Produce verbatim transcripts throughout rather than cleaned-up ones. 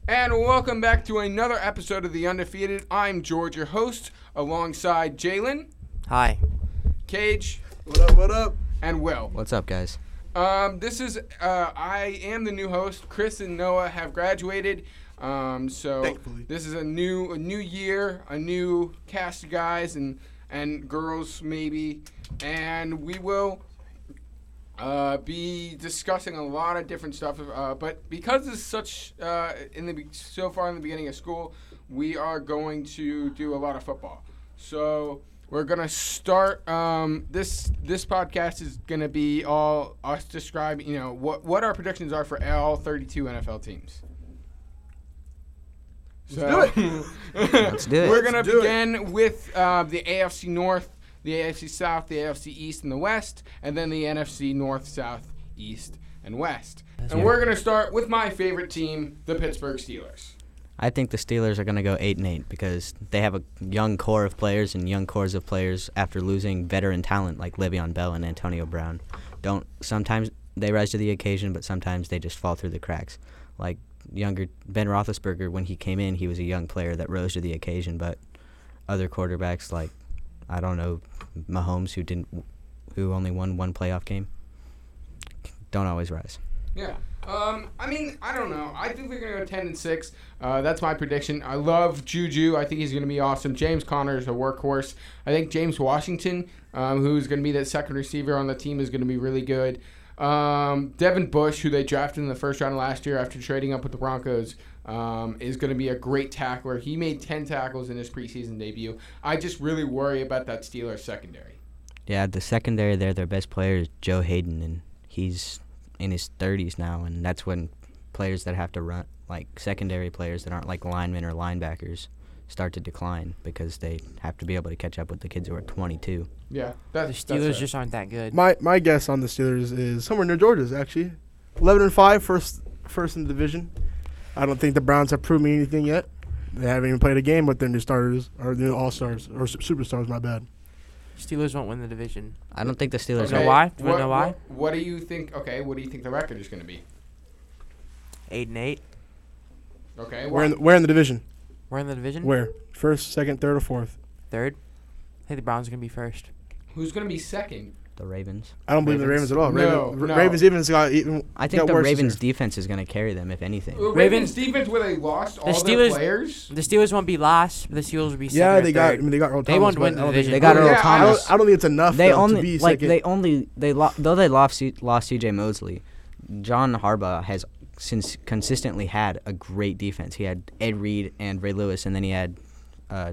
And welcome back to another episode of The Undefeated. I'm George, your host, alongside Jalen. Hi. Cage. What up, what up? And Will. What's up, guys? Um, this is, uh, I am the new host. Chris and Noah have graduated. Um, so Thankfully. This is a new a new year, a new cast of guys and, and girls, maybe. And we will Uh, be discussing a lot of different stuff, uh, but because it's such uh, in the so far in the beginning of school, we are going to do a lot of football. So we're gonna start. Um, this this podcast is gonna be all us describing, you know, what what our predictions are for all thirty-two N F L teams. So Let's do it. Let's do it. We're gonna Let's do begin it. with uh, the A F C North, the A F C South, the A F C East, and the West, and then the N F C North, South, East, and West. That's and right. we're going to start with my favorite team, the Pittsburgh Steelers. I think the Steelers are going to go eight and eight because they have a young core of players and young cores of players after losing veteran talent like Le'Veon Bell and Antonio Brown. Don't sometimes they rise to the occasion, but sometimes they just fall through the cracks. Like younger Ben Roethlisberger, when he came in, he was a young player that rose to the occasion, but other quarterbacks like I don't know, Mahomes, who didn't, who only won one playoff game, don't always rise. Yeah. Um, I mean, I don't know. I think they're going to go ten and six. Uh, that's my prediction. I love Juju. I think he's going to be awesome. James Conner is a workhorse. I think James Washington, um, who's going to be the second receiver on the team, is going to be really good. Um, Devin Bush, who they drafted in the first round last year after trading up with the Broncos, um, is going to be a great tackler. He made ten tackles in his preseason debut. I just really worry about that Steelers secondary. Yeah, the secondary there, their best player is Joe Hayden, and he's in his thirties now, and that's when players that have to run, like secondary players that aren't like linemen or linebackers, start to decline because they have to be able to catch up with the kids who are twenty-two. Yeah, The that's, Steelers that's just aren't that good. My my guess on the Steelers is somewhere near Georgia's actually. Eleven and five, first first in the division. I don't think the Browns have proven me anything yet. They haven't even played a game, but their new starters or new all stars or su- superstars. My bad. Steelers won't win the division. I don't think the Steelers Okay. are. know why? Do you What, know why? What, what do you think? Okay, what do you think the record is going to be? Eight and eight. Okay, Where why? in the, where in the division? We're in the division. Where? First, second, third, or fourth? Third. I think the Browns are gonna be first. Who's going to be second? The Ravens. I don't believe in the Ravens. Ravens at all. No, Raven, no. Ravens even got even. I think got the worse this Ravens' year. defense is going to carry them, if anything. Well, Ravens- Ravens defense where they lost all Steelers- their players. The Steelers won't be last, but the Steelers will be second. Yeah, or they got. I third. mean, they got Earl They Thomas, won't but win I the don't division. They got Oh, Earl yeah, I I Thomas. don't, I don't think it's enough They though, to only be like second. they only they lo- though they lost C- lost C J Mosley. John Harbaugh has since consistently had a great defense. He had Ed Reed and Ray Lewis, and then he had uh,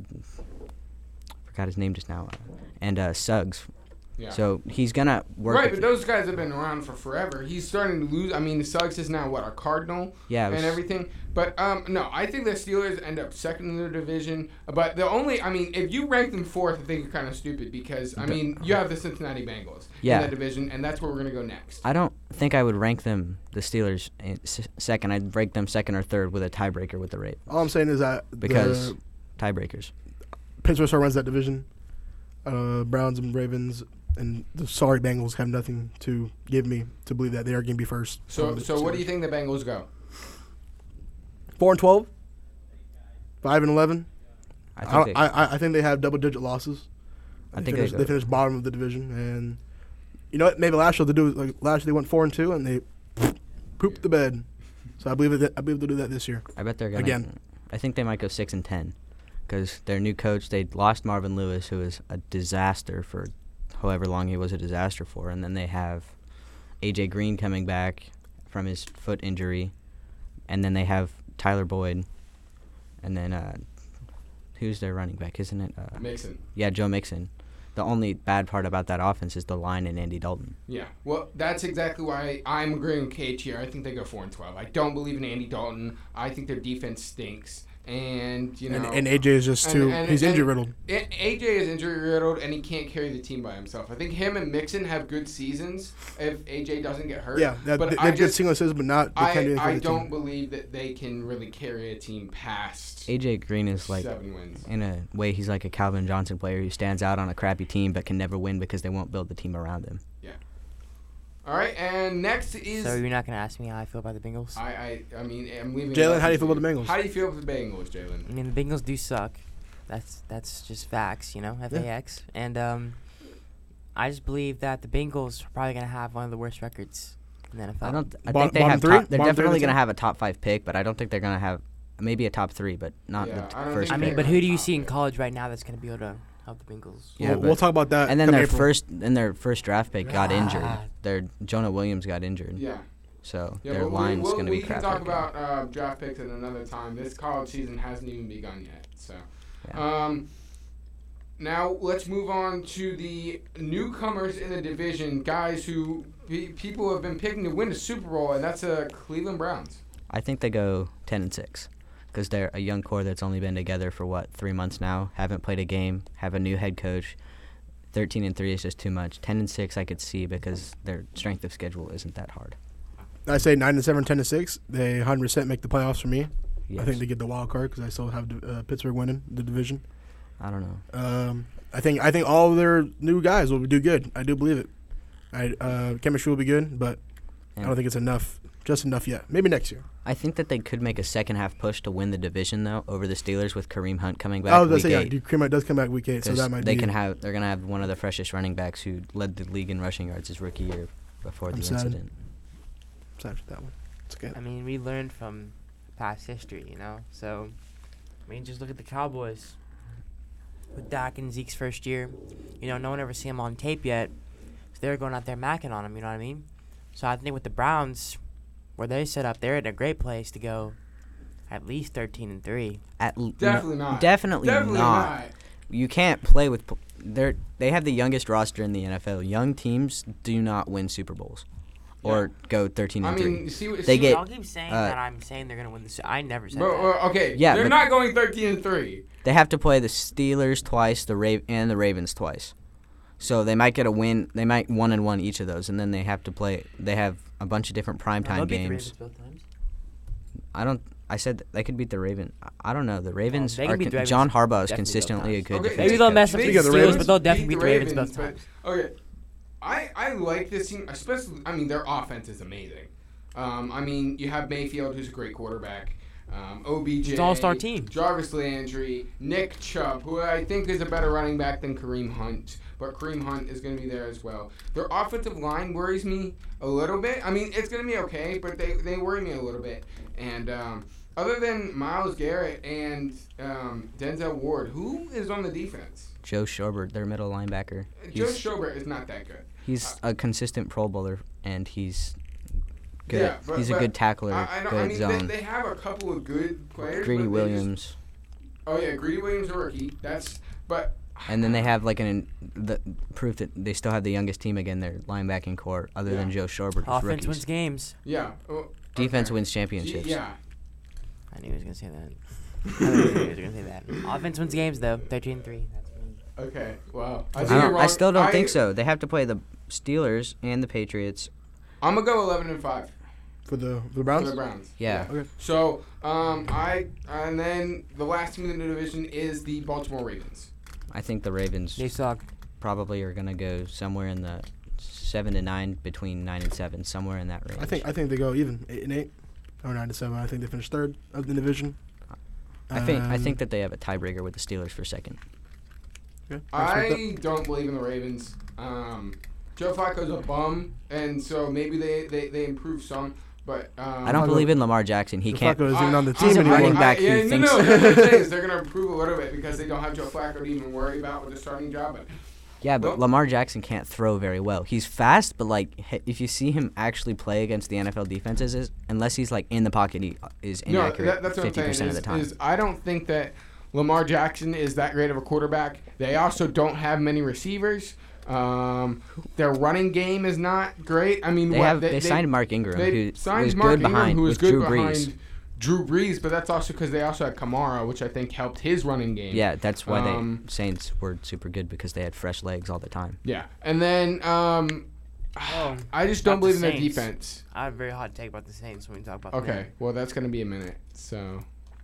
forgot his name just now, uh, and uh, Suggs. Yeah. So he's gonna work. Right, with but those guys have been around for forever. He's starting to lose. I mean, Suggs is now, what, a Cardinal yeah, it and was- everything. But, um, no, I think the Steelers end up second in their division. But the only, I mean, if you rank them fourth, I think you're kind of stupid because, I mean, you have the Cincinnati Bengals Yeah. in that division, and that's where we're going to go next. I don't think I would rank them the Steelers in s- second. I'd rank them second or third with a tiebreaker with the Ravens. All I'm saying is that Because the tiebreakers. Pittsburgh still runs that division. Uh, Browns and Ravens and the sorry Bengals have nothing to give me to believe that they are going to be first. So, Um, so what do you think the Bengals go? Four and twelve, five and eleven. I I, think don't- they, I, I, I think they have double digit losses. I think they they finished, go- they finished bottom of the division, and you know what? Maybe last year they do like last year they went four and two and they pooped the bed. So I believe that I believe they'll do that this year. I bet they're gonna. Again. I think they might go six and ten, because their new coach, they lost Marvin Lewis, who was a disaster for however long he was a disaster for, and then they have A J Green coming back from his foot injury, and then they have Tyler Boyd, and then uh, who's their running back? Isn't it? Uh, Mixon. yeah, Joe Mixon. The only bad part about that offense is the line and Andy Dalton. Yeah, well, that's exactly why I'm agreeing with Cage here. I think they go four and twelve. I don't believe in Andy Dalton. I think their defense stinks, and you know, And, and A J is just and- too. and- he's and- injury riddled. A- AJ is injury riddled, and he can't carry the team by himself. I think him and Mixon have good seasons if A J doesn't get hurt. Yeah, that, but they, I they have good just- single assists, but not. They can't do I, anything I for the don't team. believe that they can really carry a team past A J Green is like, seven wins. in a way, he's like a Calvin Johnson player who stands out on a crappy team but can never win because they won't build the team around him. All right, and next is So you're not gonna ask me how I feel about the Bengals? I, I I mean I'm leaving. it Jalen, up how do you to feel about the Bengals? How do you feel about the Bengals, Jalen? I mean, the Bengals do suck. That's that's just facts, you know, F A X. And um, I just believe that the Bengals are probably gonna have one of the worst records in the N F L. I don't. I Bot- think they bottom have. three? Top, they're Bottom three definitely of the gonna team? have a top five pick, but I don't think they're gonna have maybe a top three, but not Yeah, the t- I don't first think I pick. mean, but they're who do you top see in pick. college right now that's gonna be able to help the Bengals? Yeah, we'll, but- we'll talk about that. And then come their April. first, then their first draft pick got injured. Ah. Their Jonah Williams got injured, Yeah. so Yeah, their but we, line's we'll, gonna we be can crap. talk right now. about uh, draft picks at another time. This college season hasn't even begun yet. So, Yeah. um, now let's move on to the newcomers in the division, guys who pe- people have been picking to win the Super Bowl, and that's the uh, Cleveland Browns. I think they go ten and six, because they're a young core that's only been together for what three months now. Haven't played a game. Have a new head coach. Thirteen and three is just too much. Ten and six I could see because their strength of schedule isn't that hard. I say nine and seven, ten and six. They one hundred percent make the playoffs for me. Yes. I think they get the wild card because I still have uh, Pittsburgh winning the division. I don't know. Um, I think I think all of their new guys will do good. I do believe it. I uh, chemistry will be good, but I And don't think it's enough. Just enough yet. Maybe next year. I think that they could make a second half push to win the division though over the Steelers with Kareem Hunt coming back I was gonna week say yeah, eight. dude, Kareem Hunt does come back week eight, so 'Cause that might they be. can have they're gonna have one of the freshest running backs who led the league in rushing yards his rookie year before I'm the sad. incident. Sad for that one. It's okay. I mean, we learned from past history, you know. So, I mean, just look at the Cowboys with Dak and Zeke's first year. You know, no one ever seen him on tape yet. So they're going out there macking on him. You know what I mean? So I think with the Browns, where they set up, they're in a great place to go at least thirteen and three. At l- Definitely no, not. Definitely, Definitely not. not. You can't play with. p- They're they have the youngest roster in the N F L. Young teams do not win Super Bowls, or go thirteen I and mean, three. see what They see get- Y'all keep saying uh, that I'm saying they're gonna win this. I never said Bro, that. uh, okay, Yeah, they're but- not going thirteen and three. They have to play the Steelers twice, the Ra- and the Ravens twice. So they might get a win. They might one and one each of those, and then they have to play. They have a bunch of different No, they'll primetime beat the games. Ravens both times. I don't. I said they could beat the Raven. I- I don't know. The Ravens they can are. beat the con- Ravens John Harbaugh is definitely both consistently a times. good Okay, defensive Maybe they'll coach. mess up They- the Speaking of the Steelers, Ravens, but they'll beat definitely beat the Ravens both but- times. Okay, I I like this team, especially. I mean, their offense is amazing. Um, I mean, you have Mayfield, who's a great quarterback. Um, O B J, It's an all-star team. Jarvis Landry, Nick Chubb, who I think is a better running back than Kareem Hunt, but Kareem Hunt is going to be there as well. Their offensive line worries me a little bit. I mean, it's going to be okay, but they, they worry me a little bit. And um, other than Myles Garrett and um, Denzel Ward, who is on the defense? Joe Schobert, their middle linebacker. Joe He's, Schobert is not that good. he's a consistent Pro Bowler, and he's good. Yeah, but- he's a but good tackler. I, I, don't, good I mean, zone. they, they have a couple of good players. Greedy but they Williams. Just, oh yeah, Greedy Williams, a rookie. That's but. And then they have like an the proof that they still have the youngest team again, their linebacking core, other Yeah. than Joe Schobert, who's Offense rookies. wins games. Yeah. oh, Defense okay. wins Gee, championships. Yeah. I knew he was gonna say that. I knew he was gonna say that. Offense wins games though. thirteen and three. That's me. Okay. Wow. I, think don't, you're I wrong. still don't I- think so. They have to play the Steelers and the Patriots. I'm gonna go eleven and five For the for the for Browns. the Browns. Yeah. Okay. So um I and then the last team in the division is the Baltimore Ravens. I think the Ravens They suck. probably are going to go somewhere in the seven to nine, between nine and seven, somewhere in that range. I think I think they go even eight and eight, or nine to seven. I think they finish third of the division. I think I Um, think that they have a tiebreaker with the Steelers for second. Okay, I respect that. I don't believe in the Ravens. Um, Joe Flacco's a bum, and so maybe they, they, they improve some. But um, I don't Flacco- believe in Lamar Jackson. He Joe can't. Flacco isn't even on the I- team He's a anymore. running back I, who yeah, no, thinks- no, that's what I'm saying is they're gonna improve a little bit because they don't have Joe Flacco to even worry about with the starting job. But Yeah, but Well- Lamar Jackson can't throw very well. He's fast, but like h- if you see him actually play against the N F L defenses, is unless he's like in the pocket, he uh, is no, inaccurate that, that's what I'm fifty saying. percent Is, of the time. is I don't think that Lamar Jackson is that great of a quarterback. They also don't have many receivers. Um, their running game is not great. I mean, They what, have they, signed Mark Ingram, They who signed was Mark good Ingram, behind who was with good Drew behind Brees. Drew Brees, but that's also because they also had Kamara, which I think helped his running game. Yeah, that's why Um, the Saints were super good because they had fresh legs all the time. Yeah, and then um, Oh, I just not don't the believe in their Saints. defense. I have a very hot take about the Saints when we talk about Okay, them. well that's gonna be a minute. So,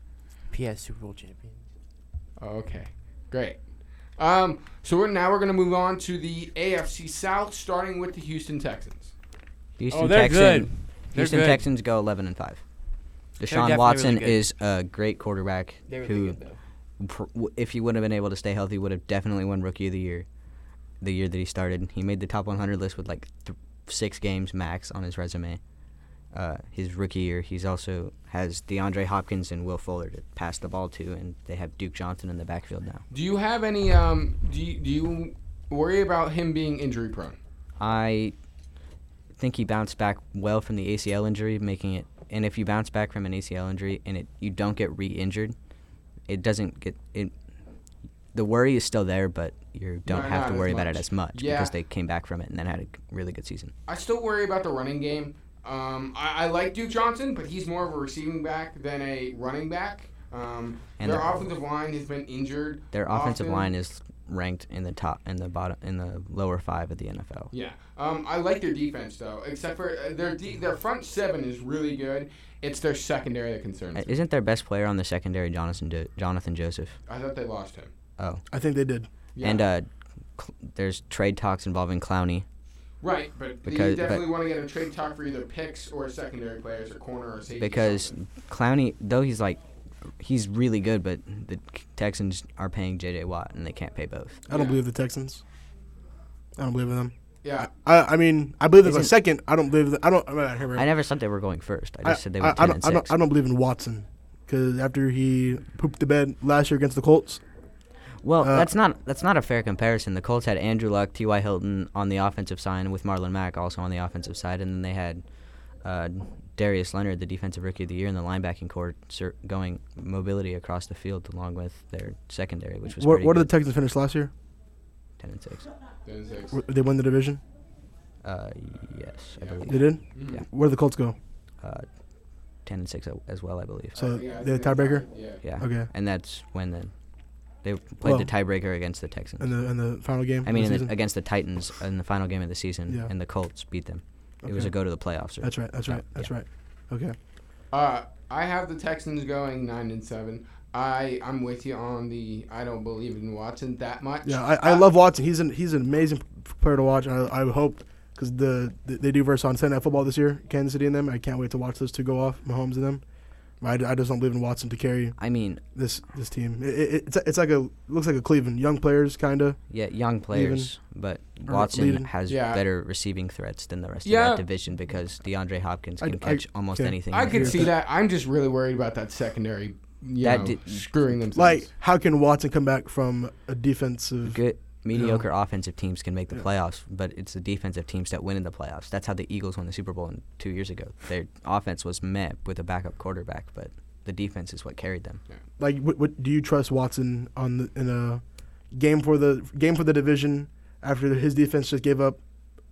P S Super Bowl champions. oh, okay, great. Um, so we're now we're gonna move on to the A F C South, starting with the Houston Texans. Houston Oh, they're Texans. good. They're Houston good. Texans go eleven and five. definitely Deshaun Watson really good. is a great quarterback They're who, really good, though. pr- w- if he would have been able to stay healthy, would have definitely won Rookie of the Year. The year that he started, he made the top one hundred list with like th- six games max on his resume. Uh, his rookie year, he's also has DeAndre Hopkins and Will Fuller to pass the ball to, and they have Duke Johnson in the backfield now. Do you have any? Um, do you, do you worry about him being injury prone? I think he bounced back well from the A C L injury, making it. And if you bounce back from an A C L injury and it you don't get re-injured, it doesn't get it. The worry is still there, but you don't No, have not to as worry about it much. as much Yeah. because they came back from it and then had a g- really good season. I still worry about the running game. Um, I, I like Duke Johnson, but he's more of a receiving back than a running back. Um, And their their- offensive line has been injured. Their offensive often. line is ranked in the top, in the bottom, in the lower five of the N F L. Yeah. Um, I like their defense though, except for uh, their de- their front seven is really good. It's their secondary that concerns Uh, me. Isn't their best player on the secondary Jonathan jo- Jonathan Joseph? I thought they lost him. Oh, I think they did. Yeah. and uh, cl- there's trade talks involving Clowney. right, but because- you definitely but- want to get a trade talk for either picks or secondary players or corner or safety. Because something. Clowney, though he's like, he's really good, but the Texans are paying J J Watt, and they can't pay both. I don't Yeah. believe the Texans. I don't believe in them. Yeah. I, I mean, I believe in Isn't- the second. I don't believe. In the, I don't. I'm not here. I never said they were going first. I I, just said they I, were I ten don't, and I, don't, six. I don't believe in Watson because after he pooped the bed last year against the Colts, Well, uh, that's not that's not a fair comparison. The Colts had Andrew Luck, T Y. Hilton on the offensive side, with Marlon Mack also on the offensive side, and then they had uh, Darius Leonard, the defensive rookie of the year, in the linebacking core, ser- going mobility across the field along with their secondary, which was what, pretty what did the good. Texans finish last year? ten and six. Ten six. W- They won the division. Uh, yes, I Yeah. believe. They did. Mhm. Yeah. Where did the Colts go? Uh, ten and six a- as well, I believe. So Yeah, I they had think a it's tiebreaker. Yeah. Yeah. Okay. And that's when the they played Well, the tiebreaker against the Texans. In the in the final game. I mean, of the in the, season? against the Titans in the final game of the season, Yeah. and the Colts beat them. It was Okay. a go to the playoffs. Or That's right. That's so, right. That's yeah. right. Okay. Uh, I have the Texans going nine and seven. I I'm with you on the. I don't believe in Watson that much. Yeah, I, I Uh, love Watson. He's an he's an amazing p- player to watch. And I I hope because the, the they do versus on Sunday Night Football this year, Kansas City and them. I can't wait to watch those two go off, Mahomes and them. I, I just don't believe in Watson to carry I mean, this this team. It, it, it's it's like a looks like a Cleveland young players kind of. yeah, young players, but Or Watson leading. has Yeah. better receiving threats than the rest Yeah. of that division because DeAndre Hopkins I- can I- catch almost okay. anything. I in the could field. see that. I'm just really worried about that secondary. You That know, did- screwing themselves. Like how can Watson come back from a defensive? Good, mediocre offensive teams can make the Yeah. playoffs, but it's the defensive teams that win in the playoffs. That's how the Eagles won the Super Bowl in two years ago. Their offense was meh with a backup quarterback, but the defense is what carried them. Like what, what do you trust Watson on the, in a game for the game for the division after his defense just gave up,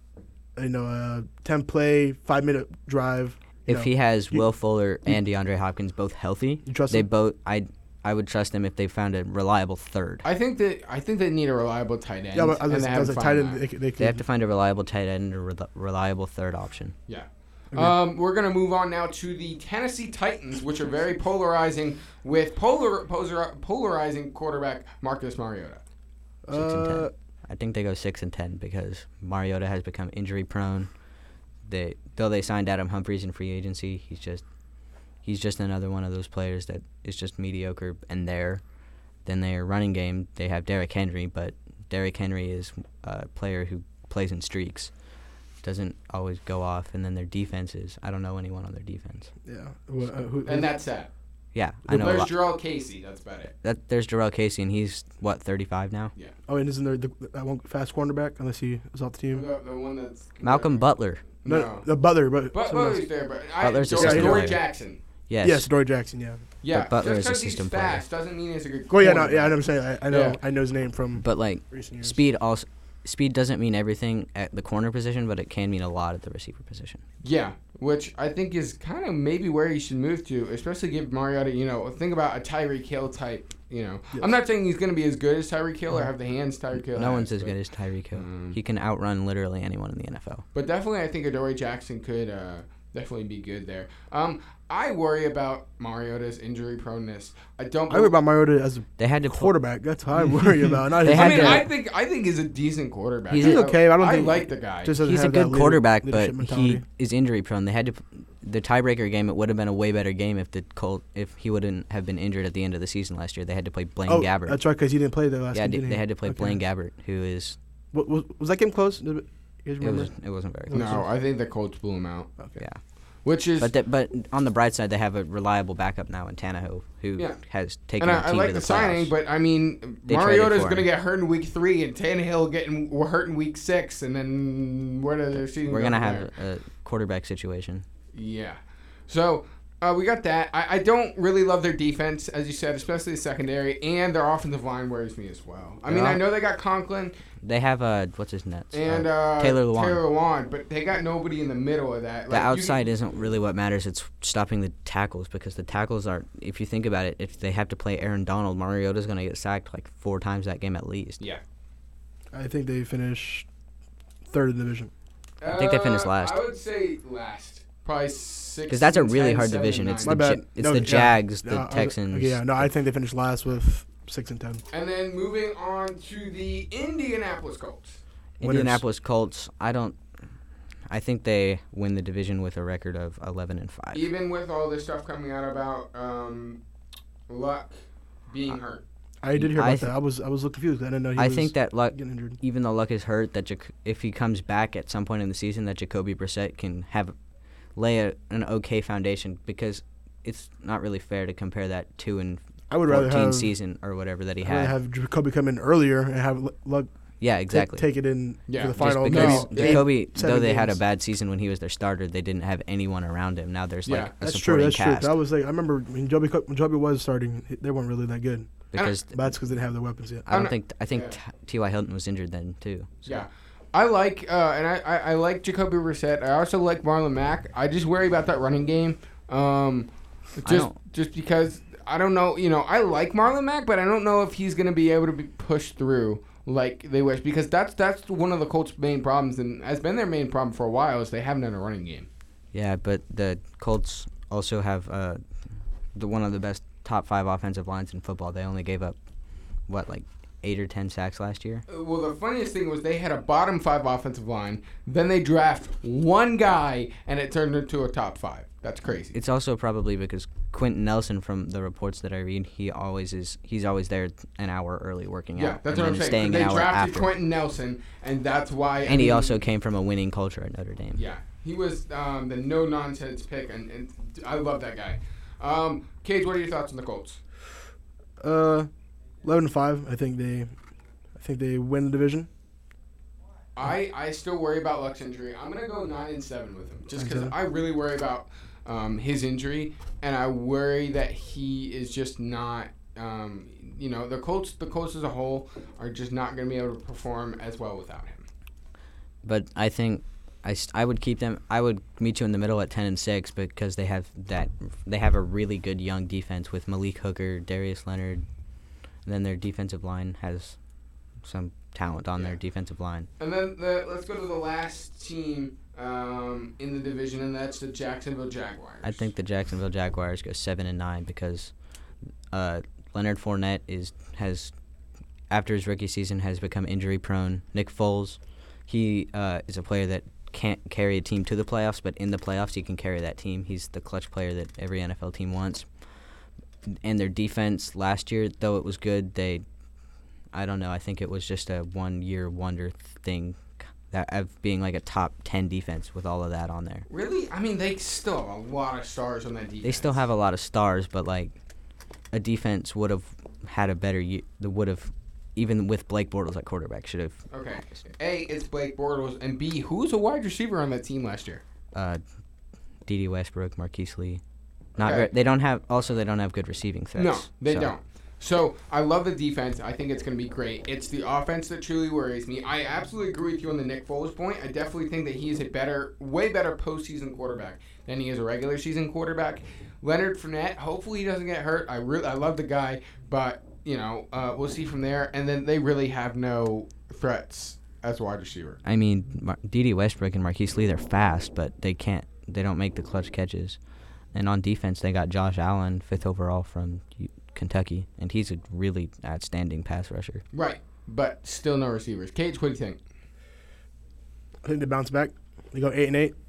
you know, a ten play five minute drive. you If know, he has you- Will Fuller you- and DeAndre Hopkins both healthy, You trust they him? both. I I would trust them if they found a reliable third. I think that I think they need a reliable tight end. Yeah, but and as, they as haven't a found tight end, that. they, could- they, They have could- to find a reliable tight end and a rel- reliable third option. Yeah. Okay. Um, we're gonna move on now to the Tennessee Titans, which are very polarizing with polar, polar polarizing quarterback Marcus Mariota. Six and ten. Uh, I think they go six and ten because Mariota has become injury prone. They though they signed Adam Humphries in free agency, he's just he's just another one of those players that is just mediocre. And there, then their running game, they have Derrick Henry, but Derrick Henry is a player who plays in streaks, doesn't always go off. And then their defense is I don't know anyone on their defense. yeah. Who, uh, who, And that's that. Yeah, I know. A There's lot. Jarrell Casey. That's about it. That there's Jarrell Casey, and he's what thirty-five now. oh, and isn't there the, that one fast cornerback unless he is off the team? The, the one that's Malcolm Butler. No, No. the Butler, but, But someone else. Butler's there, but I, Butler's Dor- assistant Dory player. Jackson. Yes. Yes, Dory Jackson. Yeah. Yeah, But Butler just is a 'cause he's system player. fast doesn't mean he's a good. Oh yeah, no, quarterback. yeah. I know. I'm saying I, I know. Yeah. I know his name from But like recent years. speed also speed doesn't mean everything at the corner position, but it can mean a lot at the receiver position. Yeah, which I think is kind of maybe where he should move to, especially give Mariota, you know, think about a Tyreek Hill type, you know. Yes. I'm not saying he's going to be as good as Tyreek Hill or have the hands Tyreek Hill No has, one's as but, good as Tyreek Hill. Mm. He can outrun literally anyone in the N F L. But definitely I think Adoree Jackson could uh, definitely be good there. Um, I worry about Mariota's injury proneness. I don't. I worry about Mariota as a They had to put, quarterback. That's how I worry about. Not They his I had mean, to- I think I think he's a decent quarterback. He's I- okay, but I don't I think- like the guy. just doesn't he's a have that good leader- quarterback, but leadership mentality. he is injury prone. They had to. p- The tiebreaker game, it would have been a way better game if the Colt if he wouldn't have been injured at the end of the season last year. They had to play Blaine Oh, Gabbert. that's right, because he didn't play the last yeah, game. they, didn't they he? had to play Okay. Blaine Gabbert, who is Wa- Was, was that game close? Did it- you guys it remember? was it wasn't very close. no, I think the Colts blew him out. Okay. Yeah. Which is But that, but on the bright side, they have a reliable backup now in Tannehill, who Yeah. has taken and the I, I team like to the, the, signing, playoffs. but I mean, They traded Mariota's for going to him. get hurt in week three, and Tannehill getting we're hurt in week six, and then where does their season We're go gonna from have there? a quarterback situation. Yeah. So uh, we got that. I, I don't really love their defense, as you said, especially the secondary, and their offensive line worries me as well. I mean, Yeah. I know they got Conklin They have uh, what's his nuts? and uh, uh, Taylor Lewan. Taylor Lewan, but they got nobody in the middle of that. The Like, you- outside isn't really what matters. It's stopping the tackles because the tackles are. If you think about it, if they have to play Aaron Donald, Mariota's gonna get sacked like four times that game at least. Yeah. I think they finished third in the division. I think they finished Uh, last. I would say last. Probably six. Because that's a and really ten, hard seven, division. and It's nine. My the bad. Ja- it's No, the yeah. Jags, No, the I was- Texans. okay, yeah, no, I think they finished last with six and ten. And then moving on to the Indianapolis Colts. Winners. Indianapolis Colts. I don't. I think they win the division with a record of eleven and five. Even with all this stuff coming out about um, Luck being hurt. I did hear I about th- that. I was I was a little confused. I didn't know he I was think that Luck, getting injured. even though Luck is hurt, that Jac- if he comes back at some point in the season, that Jacoby Brissett can have lay a, an okay foundation because it's not really fair to compare that two and I would rather fourteen have season or whatever that he I'd rather had. have Jacoby come in earlier and have Lu- Luck yeah, ta- exactly. take it in Yeah, for the just final. Just maybe because No, eight- Jacoby, seven though they had a games. bad season when he was their starter, they didn't have anyone around him. Now there's Yeah, like a That's true. supporting That's cast true. That was like I remember when Joby when Joby was starting, he- they weren't really that good. because But that's because they didn't have the weapons yet. I don't I'm- think I think yeah. T Y Hilton was injured then too. So. Yeah. I like, uh, and I, I, I like Jacoby Brissett. I also like Marlon Mack. I just worry about that running game. Um, I just don't- just because I don't know, you know, I like Marlon Mack, but I don't know if he's going to be able to be pushed through like they wish, because that's that's one of the Colts' main problems, and has been their main problem for a while, is they haven't had a running game. Yeah, but the Colts also have uh, the one of the best top five offensive lines in football. They only gave up what like eight or ten sacks last year. Uh, Well, the funniest thing was they had a bottom five offensive line, then they draft one guy, and it turned into a top five. That's crazy. It's also probably because Quentin Nelson, from the reports that I read, he always is. He's always there an hour early working Yeah, out. that's and what I'm then saying. Staying They an hour drafted after. Quentin Nelson, and that's why. I and he mean, also came from a winning culture at Notre Dame. Yeah, he was um, the no nonsense pick, and, and I love that guy. Um, Cage, what are your thoughts on the Colts? Uh, eleven and five. I think they, I think they win the division. I, I still worry about Luck's injury. I'm gonna go nine and seven with him, just because Okay. I really worry about um, his injury, and I worry that he is just not. Um, you know, the Colts, the Colts as a whole, are just not gonna be able to perform as well without him. But I think I, st- I would keep them. I would meet you in the middle at ten and six because they have that. They have a really good young defense with Malik Hooker, Darius Leonard, and then their defensive line has some talent on Yeah. their defensive line. And then the, let's go to the last team um, in the division, and that's the Jacksonville Jaguars. I think the Jacksonville Jaguars go seven and nine because uh, Leonard Fournette is has after his rookie season has become injury prone. Nick Foles, he uh, is a player that can't carry a team to the playoffs, but in the playoffs he can carry that team. He's the clutch player that every N F L team wants. And their defense last year, though it was good, they I don't know. I think it was just a one-year wonder thing, that of being like a top ten defense with all of that on there. Really? I mean, they still have a lot of stars on that defense. They still have a lot of stars, but like a defense would have had a better year. Would have, even with Blake Bortles at quarterback, should have. Okay. A, it's Blake Bortles, and B, who was a wide receiver on that team last year? Uh, D D Westbrook, Marquise Lee. Not Okay. re- they don't have. Also, they don't have good receiving threats. No, they so- don't. So I love the defense. I think it's going to be great. It's the offense that truly worries me. I absolutely agree with you on the Nick Foles point. I definitely think that he is a better, way better postseason quarterback than he is a regular season quarterback. Leonard Fournette, hopefully he doesn't get hurt. I really, I love the guy, but you know, uh, we'll see from there. And then they really have no threats as wide receiver. I mean, Mar- D D Westbrook and Marquise Lee, they're fast, but they can't. they don't make the clutch catches. And on defense, they got Josh Allen, fifth overall from U- Kentucky, and he's a really outstanding pass rusher. Right, but still no receivers. Cage, what do you think? I think they bounce back. They go eight and eight,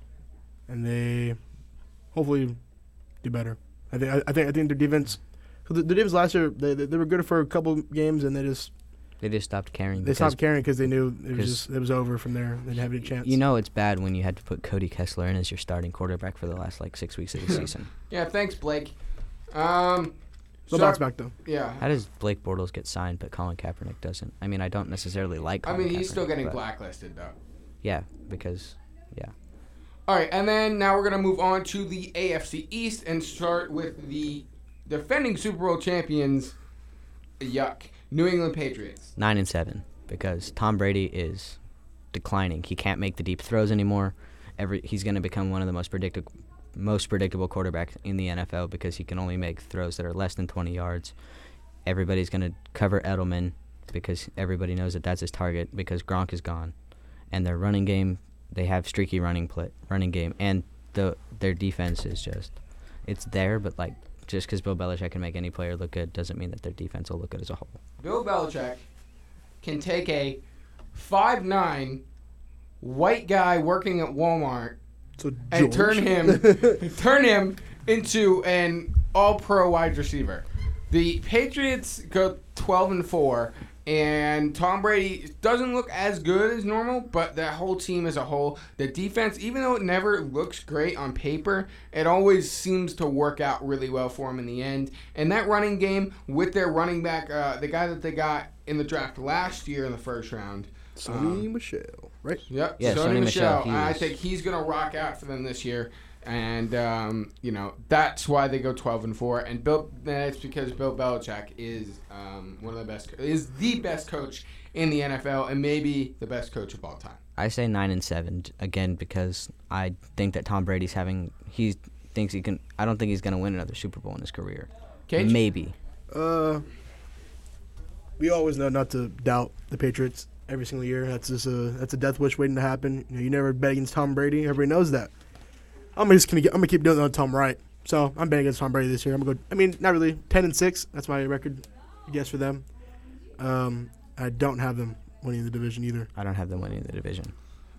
and they hopefully do better. I think. I, I think. I think their defense. Cause the, the defense last year, they, they they were good for a couple games, and they just They just stopped carrying. they stopped carrying because they knew it was 'cause just it was over from there. They didn't have any chance. You know it's bad when you had to put Cody Kessler in as your starting quarterback for the last like six weeks of the season. Yeah, thanks, Blake. Um, they'll so- bounce back though. Yeah. How does Blake Bortles get signed, but Colin Kaepernick doesn't? I mean, I don't necessarily like. I Colin mean, he's still Kaepernick, getting but blacklisted, though. Yeah, because yeah. All right, and then now we're going to move on to the A F C East and start with the defending Super Bowl champions, yuck, New England Patriots. Nine and seven because Tom Brady is declining. He can't make the deep throws anymore. Every he's going to become one of the most predictable, most predictable quarterbacks in the N F L because he can only make throws that are less than twenty yards. Everybody's going to cover Edelman because everybody knows that that's his target because Gronk is gone, and their running game, they have streaky running play, running game, and the their defense is just it's there, but like just because Bill Belichick can make any player look good doesn't mean that their defense will look good as a whole. Bill Belichick can take a five nine white guy working at Walmart So and George. turn him turn him into an all-pro wide receiver. The Patriots go twelve and four, and Tom Brady doesn't look as good as normal, but that whole team as a whole, the defense, even though it never looks great on paper, it always seems to work out really well for them in the end. And that running game with their running back, uh, the guy that they got in the draft last year in the first round. Sonny um, Michelle, right? Yep, Yeah, Sony Sony Michel. Michel, he I was- think he's going to rock out for them this year. And, um, you know, that's why they go twelve and four. And Bill, that's because Bill Belichick is um, one of the best, is the best coach in the N F L and maybe the best coach of all time. I say nine and seven again because I think that Tom Brady's having he thinks he can. I don't think he's going to win another Super Bowl in his career. Cage? Maybe. Uh, we always know not to doubt the Patriots every single year. That's just a that's a death wish waiting to happen. You know, you never bet against Tom Brady. Everybody knows that. I'm just gonna get, I'm gonna keep doing it on Tom Wright. So I'm betting against Tom Brady this year. I'm gonna go. I mean, not really. Ten and six. That's my record guess for them. Um, I don't have them winning the division either, I don't have them winning the division.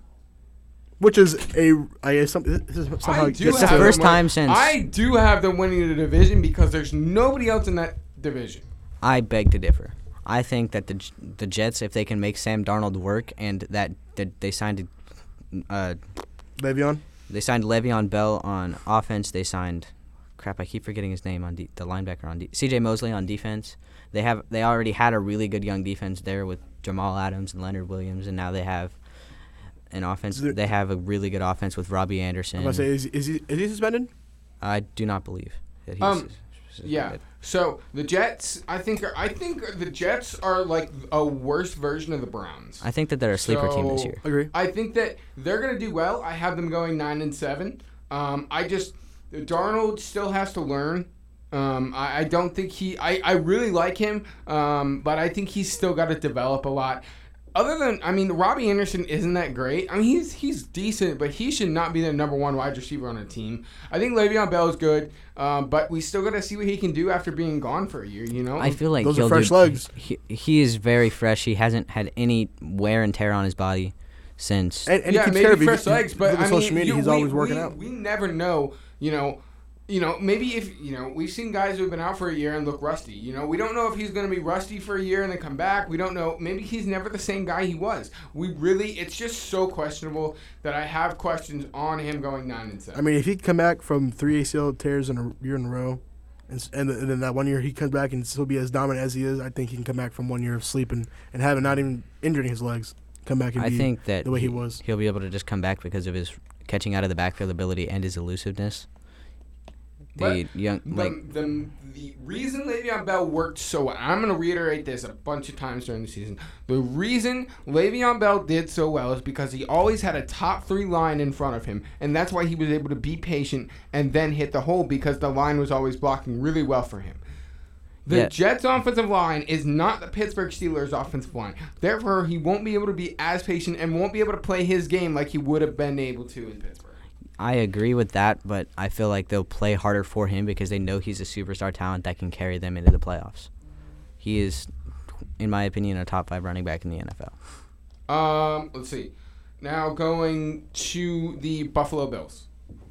which is a I guess some, this is somehow I do gets have the to- first them win- time since- I do have them winning the division because there's nobody else in that division. I beg to differ. I think that the J- the Jets, if they can make Sam Darnold work, and that, that they signed uh, Le'Veon. they signed Le'Veon Bell on offense. They signed, crap, I keep forgetting his name on de- the linebacker on de- C J Mosley on defense. They have they already had a really good young defense there with Jamal Adams and Leonard Williams, and now they have an offense. Is there- They have a really good offense with Robbie Anderson. I'm gonna say is, is he is he suspended? I do not believe that he's. Um, sus- Yeah. suspended. So the Jets, I think, are, I think the Jets are like a worse version of the Browns. I think that they're a sleeper team this So- year. Agree. I think that they're gonna do well. I have them going nine and seven. Um, I just Darnold still has to learn. Um, I, I don't think he. I, I really like him, um, but I think he's still got to develop a lot. Other than, I mean, Robbie Anderson isn't that great. I mean, he's he's decent, but he should not be the number one wide receiver on a team. I think Le'Veon Bell is good, um, but we still got to see what he can do after being gone for a year. You know, I feel like Those are he'll fresh do, legs. He, he is very fresh. He hasn't had any wear and tear on his body since. And, and yeah, he keeps maybe care of it. fresh He- legs, he- but look at I mean, social media, you- he's we, always working we, out. We never know, you know, you know, maybe if you know, we've seen guys who have been out for a year and look rusty. You know, we don't know if he's going to be rusty for a year and then come back. We don't know. Maybe he's never the same guy he was. We really, it's just so questionable that I have questions on him going nine and I seven. mean, if he can come back from three A C L tears in a year in a row, and, s- and, th- and then that one year he comes back and still be as dominant as he is, I think he can come back from one year of sleep and, and having not even injuring his legs, come back and I be think that the way he was. He'll be able to just come back because of his catching out of the backfield ability and his elusiveness. The But young, The, like, the, the reason Le'Veon Bell worked so well, I'm going to reiterate this a bunch of times during the season. The reason Le'Veon Bell did so well is because he always had a top three line in front of him, and that's why he was able to be patient and then hit the hole because the line was always blocking really well for him. The Yeah. Jets' offensive line is not the Pittsburgh Steelers' offensive line. Therefore, he won't be able to be as patient and won't be able to play his game like he would have been able to in Pittsburgh. I agree with that, but I feel like they'll play harder for him because they know he's a superstar talent that can carry them into the playoffs. He is, in my opinion, a top five running back in the N F L. Um, let's see. Now going to the Buffalo Bills.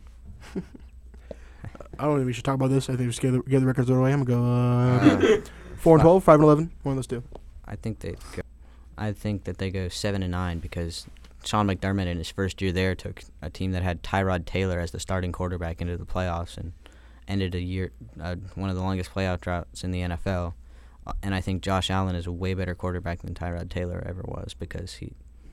I don't think we should talk about this. I think we should get the, get the records out of the way. I'm going to go uh, four and twelve, five and eleven. One of those two. I think they go. I think that they go seven and nine because Sean McDermott in his first year there took a team that had Tyrod Taylor as the starting quarterback into the playoffs and ended a year uh, one of the longest playoff droughts in the N F L. Uh, and I think Josh Allen is a way better quarterback than Tyrod Taylor ever was because he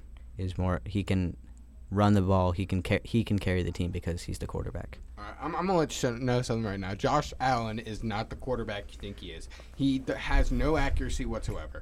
is more. He can run the ball. He can car- he can carry the team because he's the quarterback. All right, I'm, I'm gonna let you know something right now. Josh Allen is not the quarterback you think he is. He th- has no accuracy whatsoever.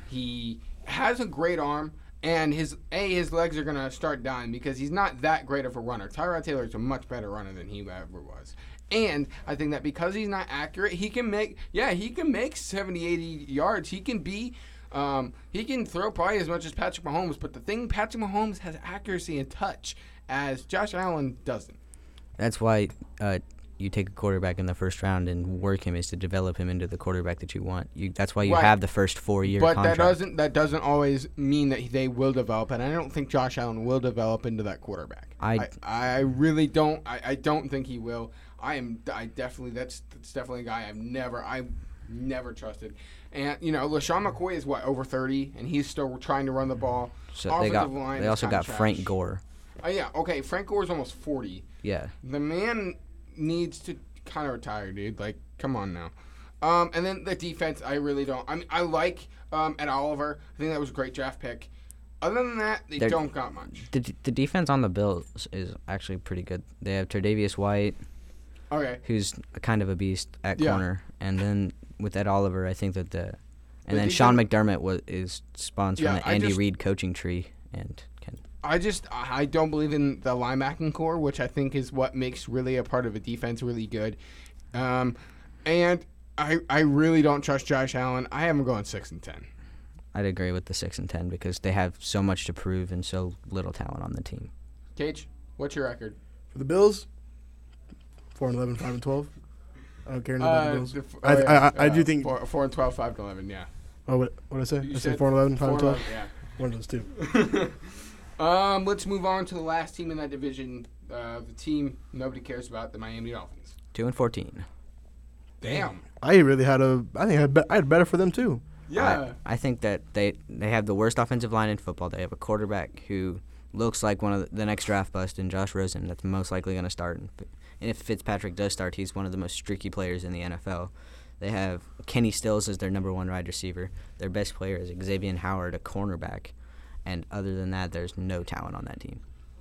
He has a great arm, and his a his legs are gonna start dying because he's not that great of a runner. Tyrod Taylor is a much better runner than he ever was. And I think that because he's not accurate, he can make yeah he can make seventy, eighty yards. He can be. Um, he can throw probably as much as Patrick Mahomes, but the thing, Patrick Mahomes has accuracy and touch, as Josh Allen doesn't. That's why uh, you take a quarterback in the first round and work him is to develop him into the quarterback that you want. You, that's why you Right. have the first four-year But contract. that doesn't that doesn't always mean that they will develop, and I don't think Josh Allen will develop into that quarterback. I- I, I really don't. I, I don't think he will. I am. I definitely. That's, that's definitely a guy I've never. I never trusted. And you know, LaShawn McCoy is what over thirty, and he's still trying to run the ball. So they got. Offensive line They is also kinda got trash. Frank Gore. Oh yeah. Okay. Frank Gore's almost forty. Yeah. The man needs to kind of retire, dude. Like, come on now. Um, and then the defense, I really don't. I mean, I like um, Ed Oliver. I think that was a great draft pick. Other than that, they They're- don't got much. The the defense on the Bills is actually pretty good. They have Tre'Davious White, Okay. who's a kind of a beast at Yeah. corner, and then with Ed Oliver, I think that the, and The then Sean defense- McDermott was is spawns Yeah, from the I Andy just- Reid coaching tree, and can I just I don't believe in the linebacking core, which I think is what makes really a part of a defense really good. Um, and I I really don't trust Josh Allen. I have him going six and ten. I'd agree with the six and ten because they have so much to prove and so little talent on the team. Cage, what's your record? For the Bills, four and eleven, five and twelve. I don't care anything about the Bills. the f- I- oh, I- I- I uh, do think- four, four and twelve, five and eleven. Yeah. Oh, what what did I say? You I said said four and eleven, five and Four twelve. eleven, One of those two. yeah. um, let's move on to the last team in that division. Uh, the team nobody cares about, the Miami Dolphins. Two and fourteen. Damn. I really had a. I think I had, be, I had better for them too. Yeah. I, I think that they they have the worst offensive line in football. They have a quarterback who looks like one of the, the next draft bust in Josh Rosen. That's most likely going to start. And, and if Fitzpatrick does start, he's one of the most streaky players in the N F L. They have Kenny Stills as their number one wide receiver. Their best player is Xavier Howard, a cornerback. And other than that, there's no talent on that team.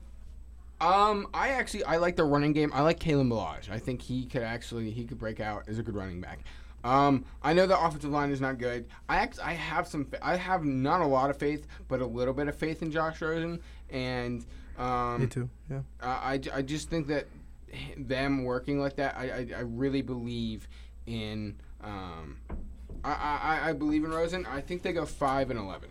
Um, I actually I like the running game. I like Kalen Ballage. I think he could actually he could break out as a good running back. Um, I know the offensive line is not good. I act, I have some fa- I have not a lot of faith, but a little bit of faith in Josh Rosen, and um, Me too. Yeah. I, I, I just think that them working like that, I, I, I really believe in um, I, I, I believe in Rosen. I think they go five and eleven.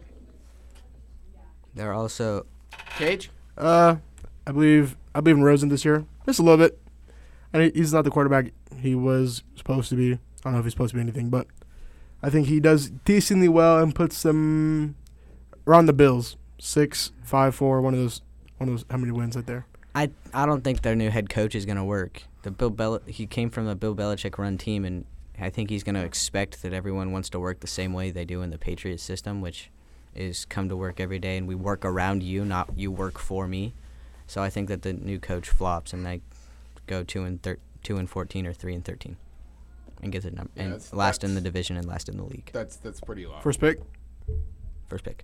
They're also Cage. Uh, I believe I believe in Rosen this year, just a little bit. And he- he's not the quarterback he was supposed to be. I don't know if he's supposed to be anything, but I think he does decently well and puts them around the Bills, six, five, four. One of those. One of those. How many wins right there? I I don't think their new head coach is going to work. The Bill Bel- he came from a Bill Belichick run team, and I think he's going to expect that everyone wants to work the same way they do in the Patriots system, which is come to work every day and we work around you, not you work for me. So I think that the new coach flops and they go two and thir- two and fourteen or three and thirteen, and get the number Yeah, and that's- last in the that's- division and last in the league. That's that's pretty low. First pick. First pick.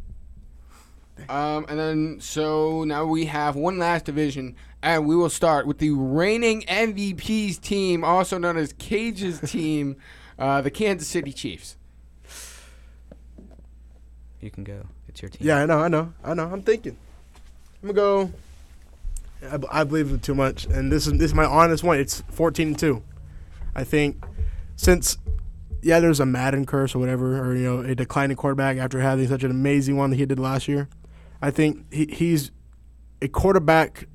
Um, and then, so now we have one last division, and we will start with the reigning M V Ps team, also known as Cage's team, uh, the Kansas City Chiefs. You can go. It's your team. Yeah, I know, I know, I know. I'm thinking. I'm gonna go. I, b- I believe in too much, and this is this is my honest one. It's fourteen and two. I think since yeah, there's a Madden curse or whatever, or you know, a declining quarterback after having such an amazing one that he did last year. I think he, he's a quarterback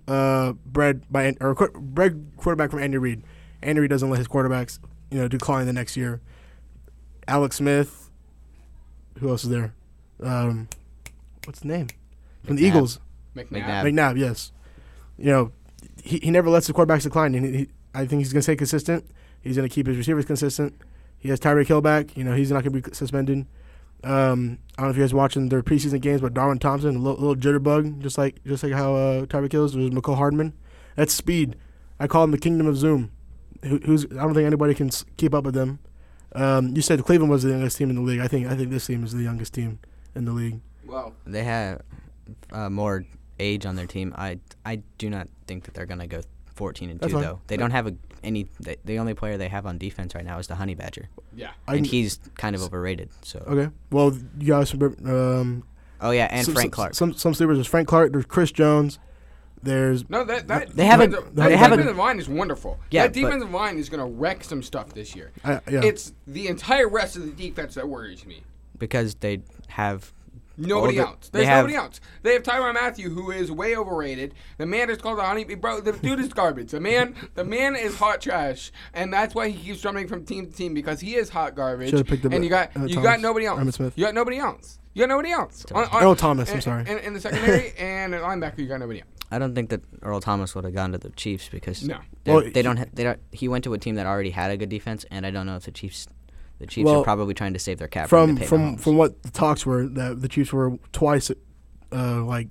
uh, bred by or qu- bred quarterback from Andy Reid. Andy Reid doesn't let his quarterbacks, you know, decline the next year. Alex Smith. Who else is there? Um, what's the name? From the McNabb. Eagles. McNabb. McNabb. McNabb, yes. You know, he, he never lets the quarterbacks decline. And he, he, I think he's going to stay consistent. He's going to keep his receivers consistent. He has Tyreek Hill back. You know, he's not going to be suspended. Um, I don't know if you guys watching their preseason games, but Darwin Thompson, a little, little jitterbug, just like just like how uh, Tyreek Hill is. There's McCall Hardman. That's speed. I call him the Kingdom of Zoom. Who, who's I don't think anybody can s- keep up with them. Um, you said Cleveland was the youngest team in the league. I think I think this team is the youngest team in the league. Well, They have uh, more age on their team. I I do not think that they're gonna go fourteen and That's two fine. though. They don't have a any. They, the only player they have on defense right now is the Honey Badger, yeah. I and can- he's kind of overrated. So. Okay. Well, you guys. Um, Oh yeah, and some, Frank some, Clark. Some some sleepers. There's Frank Clark. There's Chris Jones. There's No, that that They have a- defensive- they that have a- defensive line is wonderful. Yeah, that but- defensive line is going to wreck some stuff this year. I, yeah. It's the entire rest of the defense that worries me. because they have Nobody All the- else. they There's have- nobody else. They have Tyrann Mathieu, who is way overrated. The man is called a honey. Bro, the dude is garbage. The man, the man is hot trash, and that's why he keeps jumping from team to team because he is hot garbage. Should've picked up, and you got uh, you Thomas, got nobody else. Armin Smith. You got nobody else. You got nobody else. On, on, Earl Thomas, I'm in- sorry. In, in the secondary and at linebacker, you got nobody else. I don't think that Earl Thomas would have gone to the Chiefs because No. they Well, they don't ha- they don't. He went to a team that already had a good defense, and I don't know if the Chiefs, the Chiefs Well, are probably trying to save their cap from room to pay from Mahomes. from what the talks were, that the Chiefs were twice, uh, like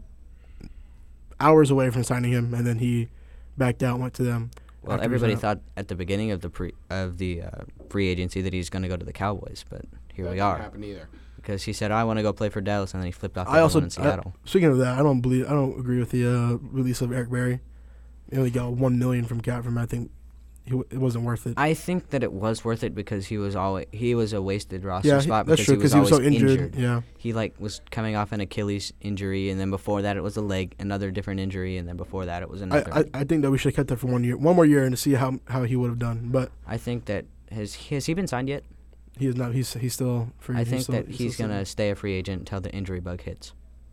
hours away from signing him, and then he backed out and went to them. Well, after he was everybody out. thought at the beginning of the pre of the uh, free agency that he's going to go to the Cowboys, but here that we didn't are happen either. because he said I want to go play for Dallas, and then he flipped off I also everyone in I- Seattle. speaking of that, I don't believe I don't agree with the uh, release of Eric Berry. He only got one million from cap from. I think he w- it wasn't worth it. I think that it was worth it because he was always he was a wasted roster yeah, he- spot that's because true he was he was so always injured. injured. Yeah, He like was coming off an Achilles injury, and then before that it was a leg, another different injury, and then before that it was I, another. I I think that we should have kept that for one year, one more year, and to see how how he would have done. But I think that has has he been signed yet? he is not. He's he's still free. I think still, that he's still gonna stay a free agent until the injury bug hits.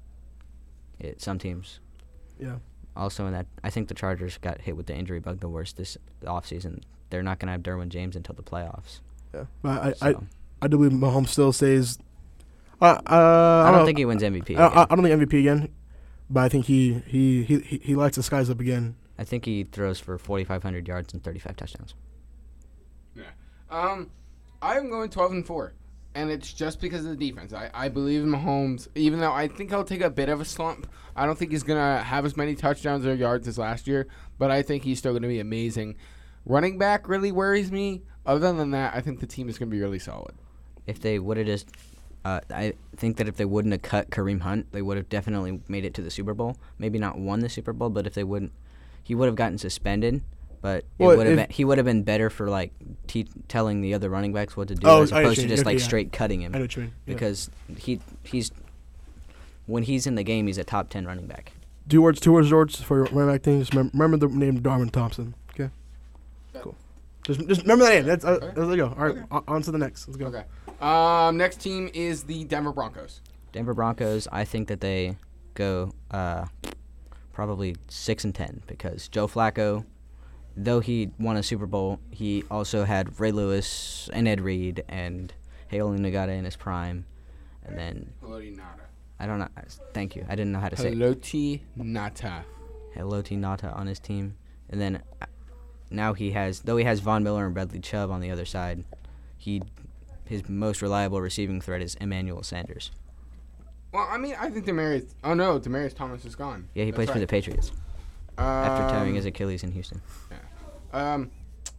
It, some teams. Yeah. Also, in that, I think the Chargers got hit with the injury bug the worst this offseason. They're not gonna have Derwin James until the playoffs. Yeah. But I So. I, I do believe Mahomes still stays. Uh, uh, I, I don't know- think he wins M V P. I, I, again. I don't think M V P again, but I think he he he he, he lights the skies up again. I think he throws for forty-five hundred yards and thirty-five touchdowns. Yeah. Um, I'm going twelve and four, and it's just because of the defense. I, I believe in Mahomes, even though I think he'll take a bit of a slump. I don't think he's gonna have as many touchdowns or yards as last year, but I think he's still gonna be amazing. Running back really worries me. Other than that, I think the team is gonna be really solid. If they would have just, uh, I think that if they wouldn't have cut Kareem Hunt, they would have definitely made it to the Super Bowl. Maybe not won the Super Bowl, but if they wouldn't, he would have gotten suspended. But Well, it would have if- been, he would have been better for like te- telling the other running backs what to do Oh, as I know what opposed you to mean. just Okay, like yeah. straight cutting him. I know what you mean. Yeah. Because he he's when he's in the game, he's a top ten running back. Two words, two words, George, for your running back thing. Just remember, remember the name Darwin Thompson. Okay. Cool. Just just remember that name. That's uh, Okay. there you go. All right, Okay. on, on to the next. Let's go. Okay. Um, next team is the Denver Broncos. Denver Broncos, I think that they go uh, probably six and ten because Joe Flacco, though he won a Super Bowl, he also had Ray Lewis and Ed Reed and Haley Nagata in his prime, and then Haloti Nata. I don't know. Thank you. I didn't know how to say it. Haloti Nata. Haloti Nata on his team, and then uh, now he has though he has Von Miller and Bradley Chubb on the other side, he his most reliable receiving threat is Emmanuel Sanders. Well, I mean, I think Demarius. Oh no, Demarius Thomas is gone. Yeah, he That's plays for right. the Patriots after tearing Um, his Achilles in Houston. Um,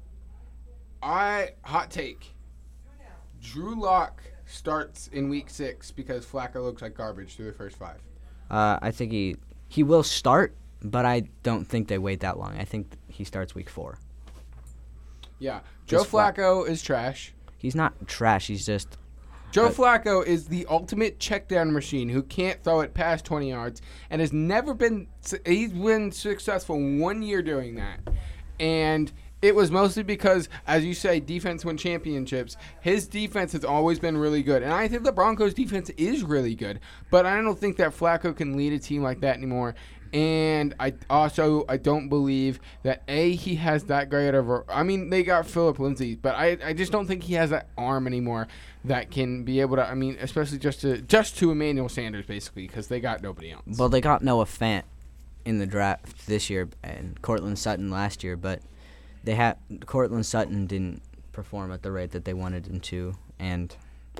I hot take. Drew Lock starts in week six because Flacco looks like garbage through the first five. Uh, I think he he will start, but I don't think they wait that long. I think he starts week four. Yeah, Joe Just Fla- Flacco is trash. He's not trash. He's just Joe Uh, Flacco is the ultimate check down machine who can't throw it past twenty yards and has never been. He's been successful one year doing that, and it was mostly because, as you say, defense win championships. His defense has always been really good, and I think the Broncos' defense is really good. But I don't think that Flacco can lead a team like that anymore. And I also I don't believe that A, he has that great of a. I mean, they got Philip Lindsay, but I, I just don't think he has that arm anymore that can be able to. I mean, especially just to just to Emmanuel Sanders basically because they got nobody else. Well, they got Noah Fant in the draft this year and Cortland Sutton last year, but they had Cortland Sutton didn't perform at the rate that they wanted him to, and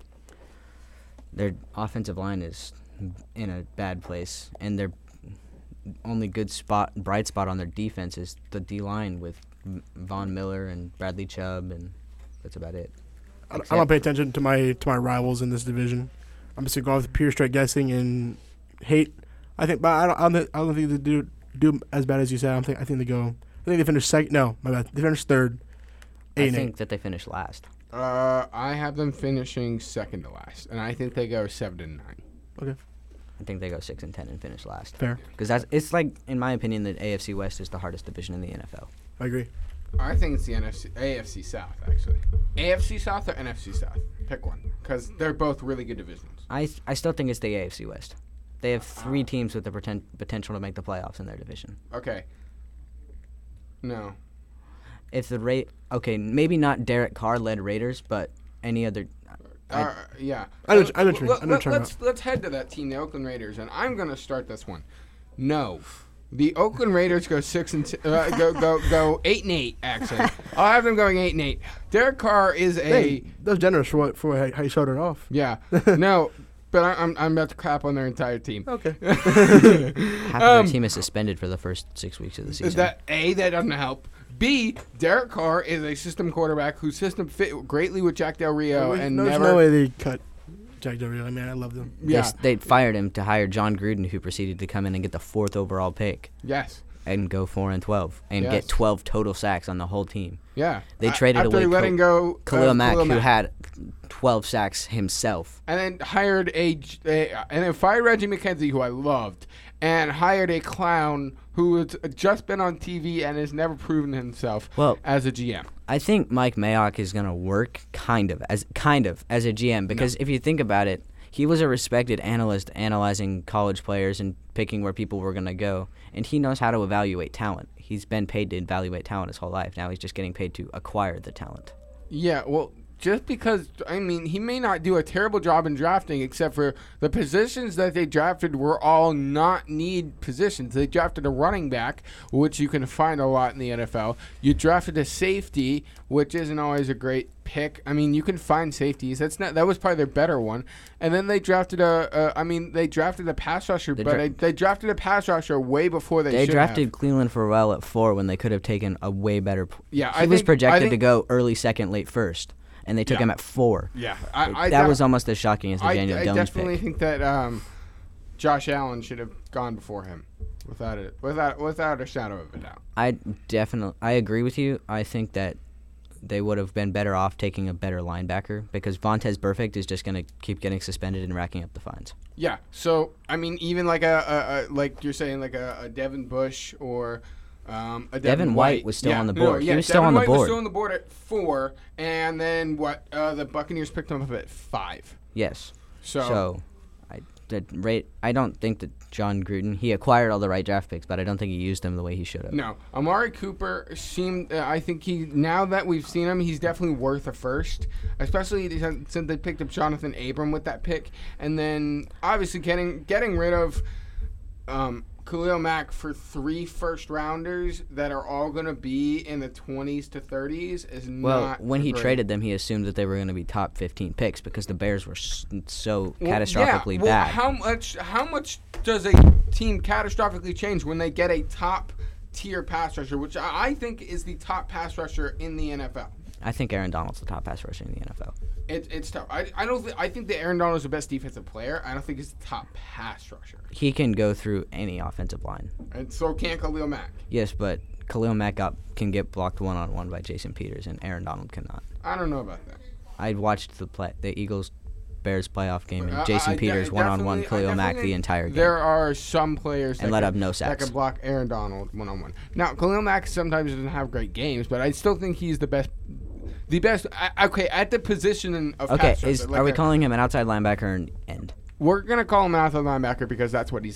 their offensive line is in a bad place, and their only good spot, bright spot on their defense is the D-line with Von Miller and Bradley Chubb, and that's about it. I don't- I don't pay attention to my to my rivals in this division. I'm just gonna go with pure straight guessing and hate. I think, but I don't. I don't, I don't think they do do as bad as you said. I don't think. I think they go. I think they finished second. No, my bad. They finished third. Eight I and think eight. that they finished last. Uh, I have them finishing second to last, and I think they go seven and nine. Okay, I think they go six and ten and finish last. fair. Because that's it's like, in my opinion, the A F C West is the hardest division in the N F L. I agree. I think it's the N F C, A F C South actually. A F C South or N F C South? Pick one, because they're both really good divisions. I I still think it's the A F C West. They have three teams with the poten- potential to make the playoffs in their division. Okay. No. If the rate, okay, maybe not Derek Carr led Raiders, but any other. I- Uh, yeah. I know- Uh, I know what you mean. let- I know what you're let's let's head to that team, the Oakland Raiders, and I'm gonna start this one. No, the Oakland Raiders go six and t- uh, go go go eight and eight. Actually, I'll have them going eight and eight. Derek Carr is a Hey, that was generous for what for how you showed it off. yeah. No, but I, I'm I'm about to crap on their entire team. Okay. Half of Um, their team is suspended for the first six weeks of the season. That A, that doesn't help. B, Derek Carr is a system quarterback whose system fit greatly with Jack Del Rio There's and no never. way they cut Jack Del Rio. I mean, I love them. They Yeah. s- They, fired him to hire John Gruden, who proceeded to come in and get the fourth overall pick Yes. and go four and twelve and Yes. get twelve total sacks on the whole team. Yeah. They A- traded after away letting Khal- go Khalil uh, Mack, Khalil who Mack. had twelve sacks himself. and then hired a, a and then fired Reggie McKenzie, who I loved, and hired a clown who has just been on T V and has never proven himself Well, as a G M. I think Mike Mayock is gonna work kind of as kind of as a G M because if you think about it, he was a respected analyst analyzing college players and picking where people were gonna go, and he knows how to evaluate talent. He's been paid to evaluate talent his whole life. Now he's just getting paid to acquire the talent. Yeah, well, just because, I mean, he may not do a terrible job in drafting, except for the positions that they drafted were all not need positions. They drafted a running back, which you can find a lot in the N F L. You drafted a safety, which isn't always a great pick. I mean, you can find safeties. That's not that was probably their better one. And then they drafted a, a I mean, they drafted a pass rusher, They but dra- they, they drafted a pass rusher way before they, They should drafted have. Cleveland Farrell at four when they could have taken a way better. P- Yeah, he I was think- I projected to think- go early second, late first, and they took Yeah. him at four. Yeah, I, I that doubt- was almost as shocking as the I, Daniel I Jones definitely pick. think that um, Josh Allen should have gone before him, without it, without without a shadow of a doubt. I definitely, I agree with you. I think that they would have been better off taking a better linebacker because Vontez Burfict is just going to keep getting suspended and racking up the fines. Yeah. So I mean, even like a, a, a like you're saying, like a, a Devin Bush or um, a Devin, Devin White was still Yeah, on the no, board. He yeah, was still Devin on the White was board. still on the board at four, and then what? Uh, the Buccaneers picked him up at five. Yes. So, So, I the rate. I don't think that John Gruden he acquired all the right draft picks, but I don't think he used them the way he should have. no, Amari Cooper seemed. Uh, I think he now that we've seen him, he's definitely worth a first, especially since they picked up Jonathan Abram with that pick, and then obviously getting getting rid of um, Khalil Mack for three first rounders that are all going to be in the twenties to thirties is Well, not. when he great. traded them, he assumed that they were going to be top fifteen picks because the Bears were s- so Well, catastrophically yeah, well, bad. How much? How much does a team catastrophically change when they get a top tier pass rusher, which I I think is the top pass rusher in the N F L? I think Aaron Donald's the top pass rusher in the N F L. It, it's tough. I, I don't. Th- I think that Aaron Donald is the best defensive player. I don't think he's the top pass rusher, He can go through any offensive line. and so can Khalil Mack. Yes, but Khalil Mack got, can get blocked one on one by Jason Peters, and Aaron Donald cannot. I don't know about that. I watched the play, the Eagles Bears playoff game, and I- Jason I de- Peters one on one definitely- I Khalil Mack definitely the entire game. There are some players And that let can, up no that sacks. can block Aaron Donald one on one. Now Khalil Mack sometimes doesn't have great games, but I still think he's the best. The best. I, okay, at the position of Okay, pass is rusher, like are we a- calling him an outside linebacker and end? We're gonna call him an outside linebacker because that's what he's at.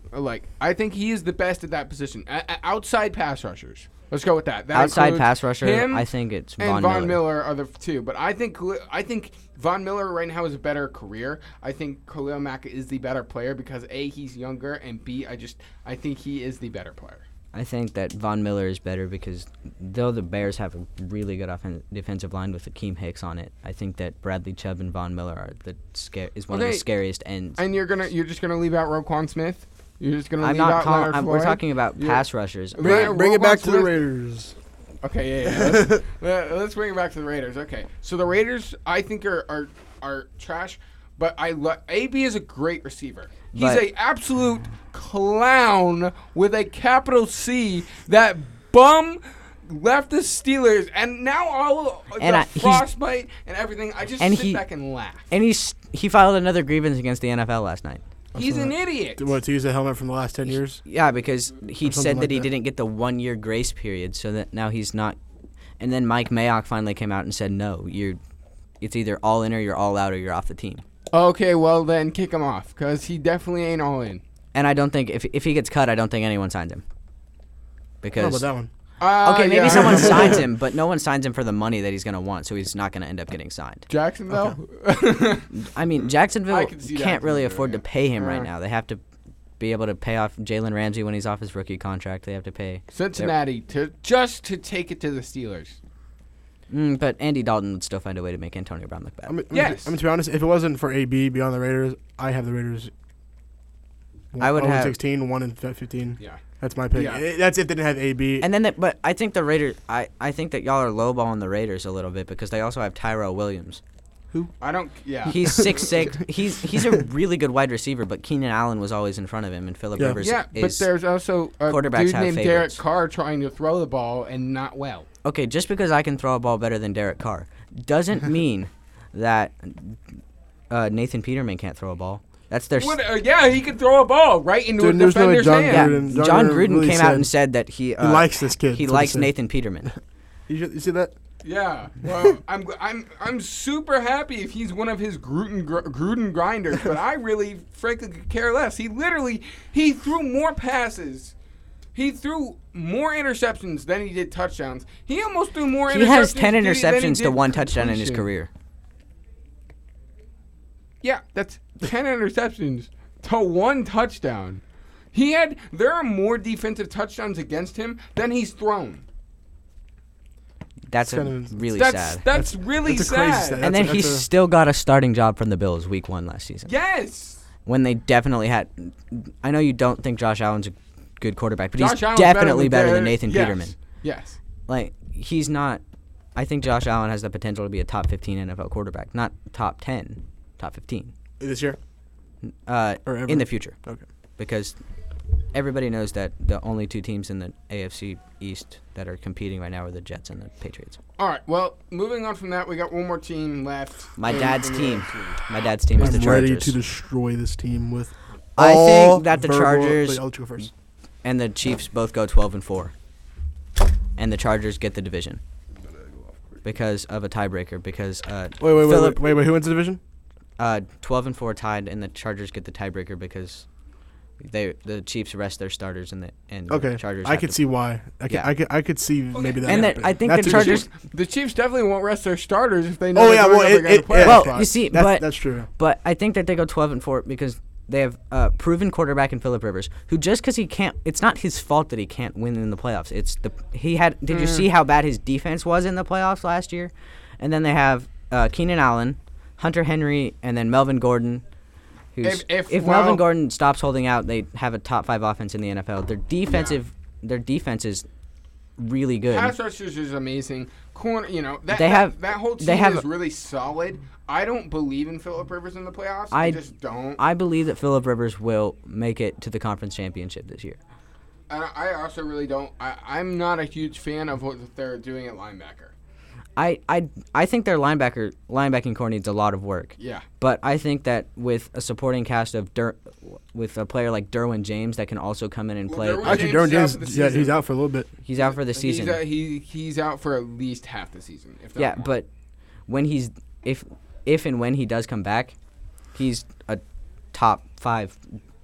like I think he is the best at that position. A- a- outside pass rushers. Let's go with that. That Outside includes pass rusher, him I think it's and Von, Von Miller. Miller are the f- two. But I think I think Von Miller right now has a better career. I think Khalil Mack is the better player because A, he's younger, and B, I just I think he is the better player. I think that Von Miller is better because though the Bears have a really good offen- defensive line with Akeem Hicks on it, I think that Bradley Chubb and Von Miller are the sca- is one of Okay. the scariest ends. And you're gonna you're just gonna leave out Roquan Smith. You're just gonna I'm leave not out calling. Leonard I'm, Floyd. we're talking about Yeah. pass rushers. Bring Bring, it- bring it Roquan back to the Smith. Raiders. Okay, yeah, yeah. Let's, let- let's bring it back to the Raiders. Okay, so the Raiders, I think are are, are trash, but I lo- A B is a great receiver. He's But- a absolute clown with a capital C. That bum left the Steelers, and now all of And the I- he's- frostbite and everything. I just and sit he- back and laugh. And he's he filed another grievance against the N F L last night. He's an idiot. What, to use a helmet from the last ten years? Yeah, because he Or something said like that he that. didn't get the one year grace period, so that now he's not. And then Mike Mayock finally came out and said, "No, you're, it's either all in or you're all out or you're off the team." Okay, well then kick him off because he definitely ain't all in. And I don't think if if he gets cut, I don't think anyone signs him. How Because about that one? Uh, okay, maybe yeah. someone signs him, but no one signs him for the money that he's gonna want, so he's not gonna end up getting signed. Jacksonville. I mean, Jacksonville I can see that can't really for sure, afford to yeah. pay him right Uh. now. They have to be able to pay off Jalen Ramsey when he's off his rookie contract. They have to pay. Cincinnati to just to take it to the Steelers. Mm, but Andy Dalton would still find a way to make Antonio Brown look bad. I mean, Yes. I mean, to be honest, if it wasn't for A B beyond the Raiders, I have the Raiders. I would one have- sixteen, one and fifteen. Yeah. That's my pick. Yeah. Eh, That's if they didn't have A B. And then, the, but I think the Raiders. I, I think that y'all are lowballing the Raiders a little bit because they also have Tyrell Williams. I don't. Yeah. He's six six. He's he's a really good wide receiver, but Keenan Allen was always in front of him, and Philip Yeah. Rivers Yeah, but is there's also a quarterbacks dude have named favorites. Derek Carr trying to throw the ball and not well. okay. Just because I can throw a ball better than Derek Carr doesn't mean that uh, Nathan Peterman can't throw a ball. That's their. s- What, uh, yeah, he can throw a ball right into Dude, a there's no defender's John hand. yeah, Gruden- John John Gruden Gruden really came out said- and said that he uh, he likes this kid. He That's what likes said. Nathan Peterman. You, should- you see that? Yeah. Well, I'm I'm I'm super happy if he's one of his Gruden gr- Gruden grinders, but I really frankly could care less. He literally he threw more passes. He threw more interceptions than he did touchdowns. He almost threw more interceptions. He has ten than he- than he interceptions to did one touchdown in his completion. career. Yeah, that's ten interceptions to one touchdown. He had there are more defensive touchdowns against him than he's thrown. That's It's a, kind of- really That's sad. that's really that's a crazy sad. stat. and then That's a- he that's a- still got a starting job from the Bills week one last season. Yes. When they definitely had. I know you don't think Josh Allen's a good quarterback, but Josh he's Allen's better definitely than better than Derek- Nathan yes. Peterman. Yes. Like, he's not. I think Josh Allen has the potential to be a top fifteen N F L quarterback. Not top ten, top fifteen. This year? Uh, Or ever? in the future. Okay. Because everybody knows that the only two teams in the A F C East that are competing right now are the Jets and the Patriots. All right. Well, moving on from that, we got one more team left. My in- dad's in the team. A F C. My dad's team is I'm the ready Chargers. to destroy this team with I all think that the verbal- Chargers Wait, I'll let you go first. and the Chiefs both go twelve and four. And the Chargers get the division. Because of a tiebreaker. Because uh, Wait, wait, wait, Phillip- wait, wait, wait. Who wins the division? uh, twelve and four tied, and the Chargers get the tiebreaker because they the Chiefs rest their starters and the and Okay, the Chargers. I have could to- see why. I could, Yeah. I could, I could see maybe that. And that- happening. I think That's the a- Chargers- The Chiefs definitely won't rest their starters if they know. Oh they're yeah, going well, up it, against it, a playoff Well, spot. you see, that's, but that's true. But I think that they go twelve and four because they have a proven quarterback in Philip Rivers, who just because he can't, it's not his fault that he can't win in the playoffs. It's the he had. Did you Mm. see how bad his defense was in the playoffs last year? And then they have uh, Keenan Allen, Hunter Henry, and then Melvin Gordon. Who's, If- if, Melvin well- Gordon stops holding out, they have a top five offense in the N F L. Their defensive, their defense is really good. Pass rushers is amazing. Corner, you know that They that, have- that whole team they have- is really solid. I don't believe in Philip Rivers in the playoffs. I, I- just don't. I believe that Philip Rivers will make it to the conference championship this year. And I also really don't. I, I'm not a huge fan of what they're doing at linebacker. I, I, I think their linebacker linebacking core needs a lot of work. Yeah. But I think that with a supporting cast of Der, with a player like Derwin James that can also come in and Well, play, Derwin Actually, James Derwin is out James, for the yeah, season. he's out for a little bit. he's out for the season. He's, uh, he he's out for at least half the season. If not yeah, more. but when he's if if and when he does come back, he's a top five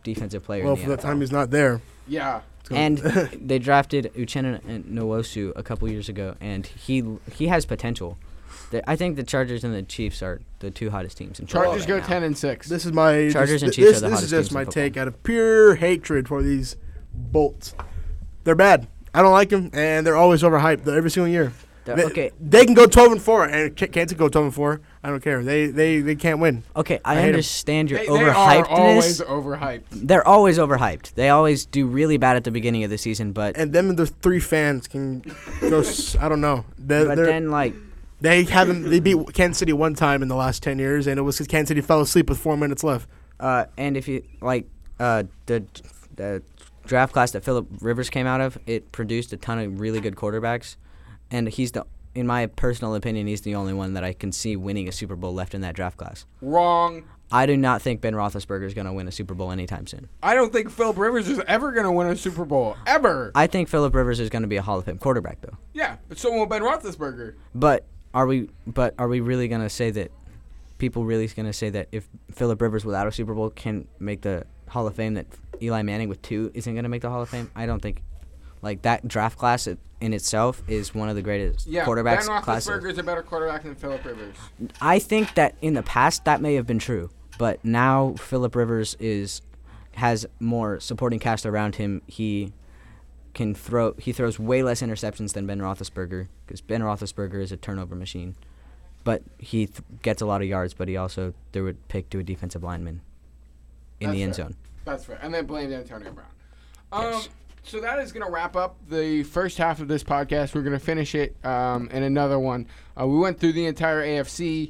defensive player. Well, in the for the N F L. time he's not there. Yeah. And they drafted Uchenna Nwosu a couple years ago, and he he has potential. The, I think the Chargers and the Chiefs are the two hottest teams in football Chargers right go now. ten and six. This is my Chargers this, and Chiefs this, are the this hottest is just teams in my football. take out of pure hatred for these Bolts. They're bad. I don't like them, and they're always overhyped they're every single year. The- They, okay, they can go twelve and four, and K- Kansas go twelve and four. I don't care. They they they can't win. okay, I, I hate 'em. understand your They, they are always overhypedness. overhyped. They're always overhyped. They always do really bad at the beginning of the season, but And them and the three fans can go. s- I don't know. They but they're- then like they haven't. They beat Kansas City one time in the last ten years, and it was because Kansas City fell asleep with four minutes left. uh and if you like uh the the draft class that Phillip Rivers came out of, it produced a ton of really good quarterbacks, and he's the in my personal opinion, he's the only one that I can see winning a Super Bowl left in that draft class. Wrong. I do not think Ben Roethlisberger is going to win a Super Bowl anytime soon. I don't think Philip Rivers is ever going to win a Super Bowl. Ever. I think Phillip Rivers is going to be a Hall of Fame quarterback, though. Yeah, but so will Ben Roethlisberger. But are we? But are we really going to say that? People really going to say that if Phillip Rivers without a Super Bowl can make the Hall of Fame, that Eli Manning with two isn't going to make the Hall of Fame? I don't think. Like that draft class in itself is one of the greatest Yeah, quarterbacks Ben classes. Roethlisberger is a better quarterback than Philip Rivers. I think that in the past that may have been true, but now Phillip Rivers is has more supporting cast around him. He can throw. He throws way less interceptions than Ben Roethlisberger because Ben Roethlisberger is a turnover machine, but he th- gets a lot of yards. But he also threw a pick to a defensive lineman in That's the end fair. zone. That's fair. And then blamed Antonio Brown. Um, Yes. So that is going to wrap up the first half of this podcast. We're going to finish it um, in another one. Uh, we went through the entire A F C.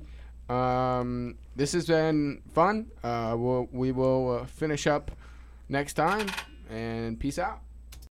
Um, this has been fun. Uh, we'll, we will uh, finish up next time. And peace out.